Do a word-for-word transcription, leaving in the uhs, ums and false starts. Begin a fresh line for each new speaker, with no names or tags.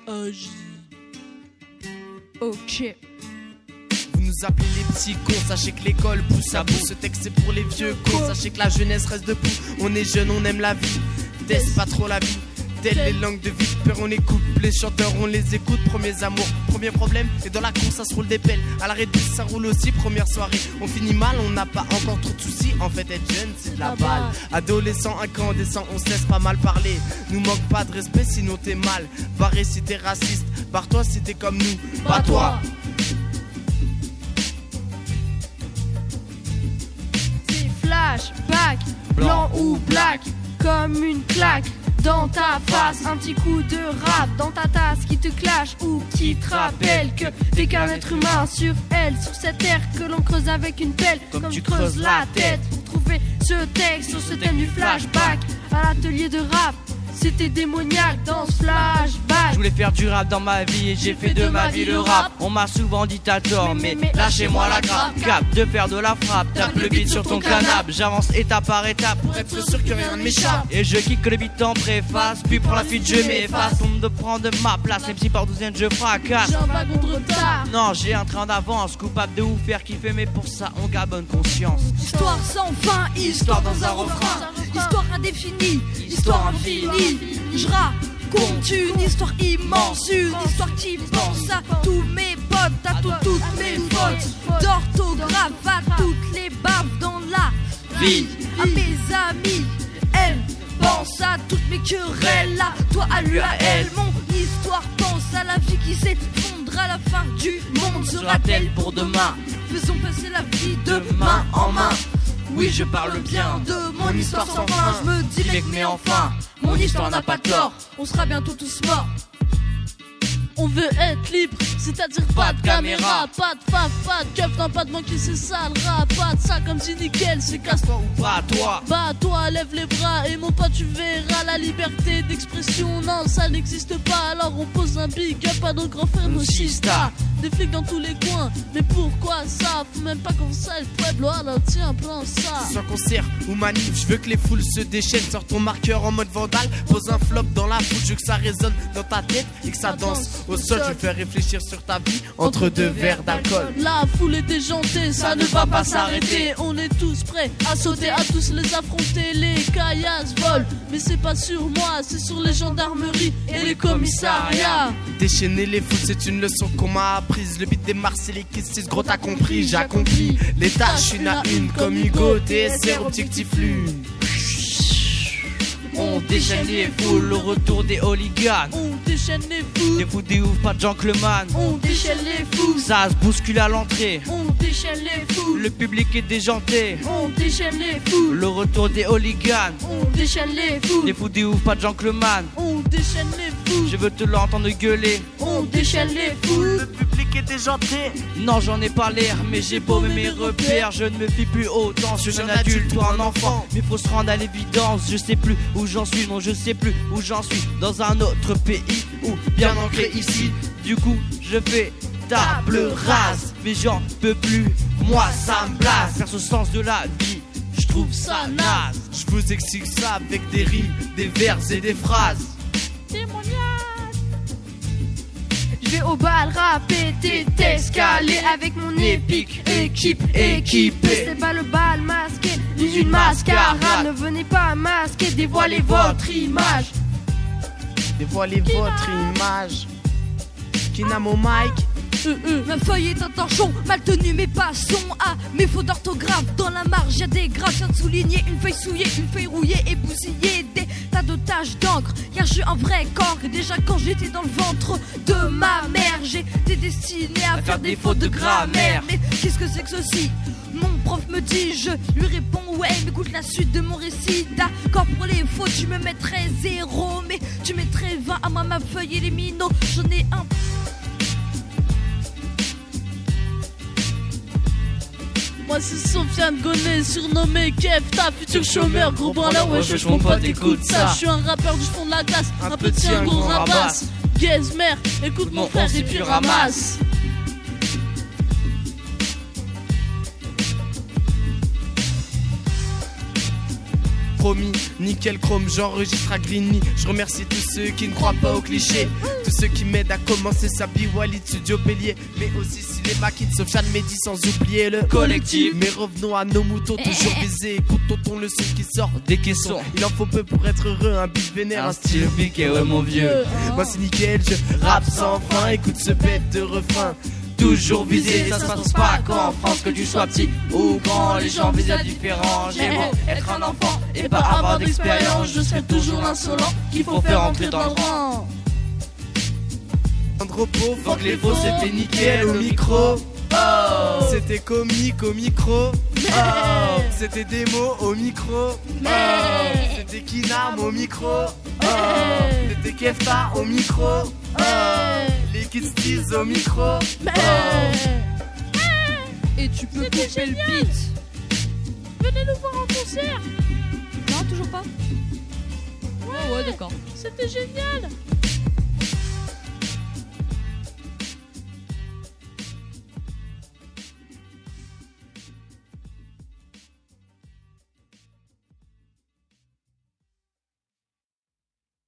agit. Ok.
Vous nous appelez les petits cons, sachez que l'école pousse à bout. Ce texte c'est pour les vieux cons, sachez que la jeunesse reste debout. On est jeunes, on aime la vie, teste pas trop la vie. Telles les langues de Vipère, on écoute. Les chanteurs, on les écoute. Premiers amours, premier problème. Et dans la course, ça se roule des pelles. À l'arrêt de bus, ça roule aussi. Première soirée, on finit mal, on n'a pas encore trop de soucis. En fait, être jeune, c'est de la balle. Adolescent, incandescent, on se laisse pas mal parler. Nous manque pas de respect, sinon t'es mal. Barré si t'es raciste. Barre-toi si t'es comme nous. Bats-toi.
C'est flashback, blanc ou black, comme une claque. Dans ta face, un petit coup de rap dans ta tasse qui te clash ou qui te rappelle que t'es qu'un être humain sur elle, sur cette terre que l'on creuse avec une pelle. Comme, Comme tu creuses la tête pour trouver ce texte sur ce thème du flashback. À l'atelier de rap, c'était démoniaque dans ce flashback.
Je voulais faire du rap dans ma vie et j'ai fait, fait de ma vie le rap. On m'a souvent dit t'as tort, mais, mais, mais lâchez-moi la grappe. Cap de faire de la frappe, tape le beat sur ton canapé. J'avance étape par étape
pour être sûr que rien ne m'échappe.
Et je kick le beat en préface, puis pour la suite je m'efface. On me prend de ma place, même si par douzaine je fracasse.
J'ai un wagon de retard.
Non, j'ai un train d'avance, coupable de vous faire kiffer, mais pour ça on garde bonne conscience.
Histoire sans fin, histoire dans un refrain. Histoire indéfinie, histoire infinie. Je raconte une histoire immense, une histoire qui pense à tous mes potes, à tout, toutes mes fautes d'orthographe, à toutes les baves dans la vie, à mes amis, elle pense à toutes mes querelles, à toi, à lui, à elle. Mon histoire pense à la vie qui s'effondre à la fin du monde. Sera-t-elle pour demain? Faisons passer la vie de main en main. Oui, je parle bien de mon histoire sans fin. Je me dis mec, mais enfin, mon histoire n'a pas tort. On sera bientôt tous morts.
On veut être libre, c'est-à-dire pas de caméra, pas de faf, pas de keuf, non pas de manquer c'est sale rap, pas de ça comme si nickel, c'est casse-toi ou
pas toi.
Bah toi, lève les bras et mon pote tu verras la liberté d'expression, non ça n'existe pas, alors on pose un big up à nos grands frères nos chistas. Des flics dans tous les coins, mais pourquoi ça? Faut même pas qu'on ça le pueblo, alors tiens, plan ça.
Soit concert ou manif, je veux que les foules se déchaînent. Sors ton marqueur en mode vandale, pose un flop dans la foule, je veux que ça résonne dans ta tête et que ça danse au sol. Je veux faire réfléchir sur ta vie entre deux verres d'alcool.
La foule est déjantée, ça ne va pas s'arrêter. On est tous prêts à sauter, à tous les affronter. Les caillasses volent, mais c'est pas sur moi, c'est sur les gendarmeries et les commissariats.
Déchaîner les foules, c'est une leçon qu'on m'a apprise. Le beat des Marseillais qui se gros, t'as compris, j'ai accompli les tâches une à une comme Hugo, T S R, objectif flux.
On déchaîne les foules, le retour des hooligans.
On déchaîne les fous,
des fous des ouf, pas de gentleman.
On déchaîne les fous,
ça se bouscule à l'entrée.
On déchaîne les fous,
le public est déjanté.
On déchaîne les fous,
le retour des hooligans.
On déchaîne les fous,
des fous des ouf, pas de gentleman.
On déchaîne les fous,
je veux te l'entendre gueuler.
On déchaîne les fous,
le public est déjanté.
Non, j'en ai pas l'air, mais j'ai paumé mes repères. Je ne me fie plus autant, je suis un adulte ou un enfant. Mais faut se rendre à l'évidence, je sais plus où j'en suis, non je sais plus où j'en suis. Dans un autre pays ou bien ancré ici. Du coup je fais table rase, mais j'en peux plus, moi ça me blase. Faire ce sens de la vie, je trouve ça naze.
Je vous explique ça avec des rimes, des vers et des phrases.
Témoignage.
Je vais au bal rapper, t'escaler avec mon épique équipe équipée. C'est pas le bal masqué, ni une mascarade. Ne venez pas masquer, dévoilez votre image.
Dévoilez votre image. Kinamo Mike.
Euh, euh. Ma feuille est un torchon, mal tenu mais passons à mes fautes d'orthographe. Dans la marge y'a des graphes, viens de souligner une feuille souillée, une feuille rouillée et bousillée. Des tas de taches d'encre, car je suis un vrai cancre. Déjà quand j'étais dans le ventre de ma mère, j'étais destiné à, à faire des, des fautes de grammaire. Mais qu'est-ce que c'est que ceci? Mon prof me dit, je lui réponds ouais, mais écoute la suite de mon récit. D'accord, pour les fautes tu me mettrais zéro, mais tu mettrais vingt à moi ma feuille et les minots. J'en ai un.
Moi c'est Sofiane Gonnet, surnommé Kev, ta futur chômeur, gros brin là, ouais, je mon pote, écoute ça. Je suis un rappeur du fond de la glace, un, un petit, un gros rabasse. Guez, mère, écoute mon frère et puis ramasse.
promis. Nickel chrome, j'enregistre à Greenme. Je remercie tous ceux qui ne croient pas aux clichés, tous ceux qui m'aident à commencer sa Biwali de Studio Bélier, mais aussi si les maquines, Sofiane Mehdi, sans oublier le
collectif.
Mais revenons à nos moutons toujours visés. Écoute tonton le son qui sort
Des caissons,
il en faut peu pour être heureux, un beat vénère,
un style piqué, ouais mon vieux.
Moi c'est nickel, je rappe sans frein, écoute ce bête de refrain.
Toujours visé, ça se passe pas qu'en France, que tu sois petit ou grand, les gens visent à différents. J'ai beau être un enfant et pas avoir d'expérience, je serai toujours l'insolent qu'il faut faire entrer dans le rang.
Andropo, faut que les faux c'était nickel au micro. Oh, c'était comique au micro. Oh, c'était démo au micro. Oh, c'était Kinam au micro. Oh, c'était Kefta au micro. Oh, les Kids Tease au micro. Oh.
Et tu peux couper le beat.
Venez nous voir en concert.
Non, toujours pas.
Ouais,
Oh ouais, d'accord.
C'était génial.